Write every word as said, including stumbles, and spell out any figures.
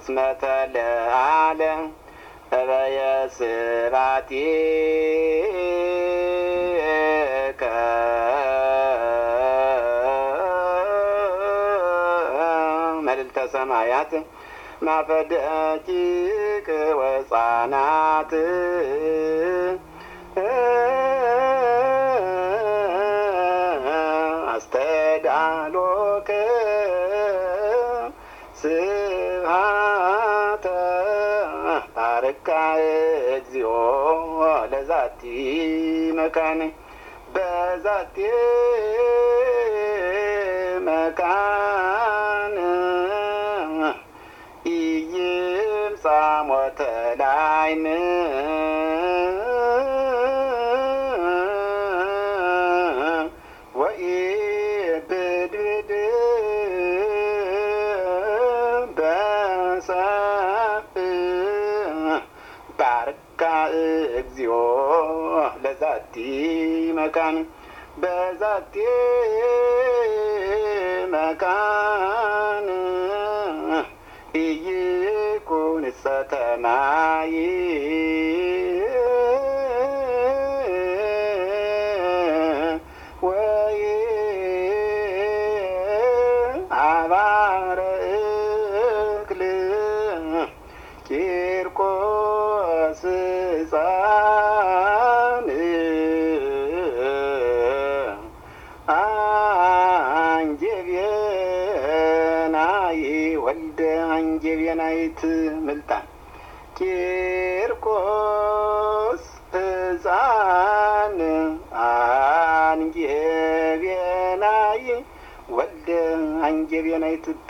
እስመተ ለዓለም በየስባቲከ መልዕልተ ሰማያት ማፈደቂቅ ወሕፃናት አስተዳሎከ ስብሐተ ባርካ እግዚኦ ለዛቲ መካን በዛቲ መካን ኢይምጻ ሞተ ላዕይን ወኢብድብድ በሰፍ ባርካ እግዚኦ ለዛቲ መካን በዛቲ መካን ኢይኩን እጸተ ማይ ወይ አባረ እክል ቂርቆስ ሕፃን አንጀቤናይ ወልደ አንጀቤናይት ምልጣን ቂርቆስ ሕፃን አንጀቤናይ ወልደ አንጀቤናይት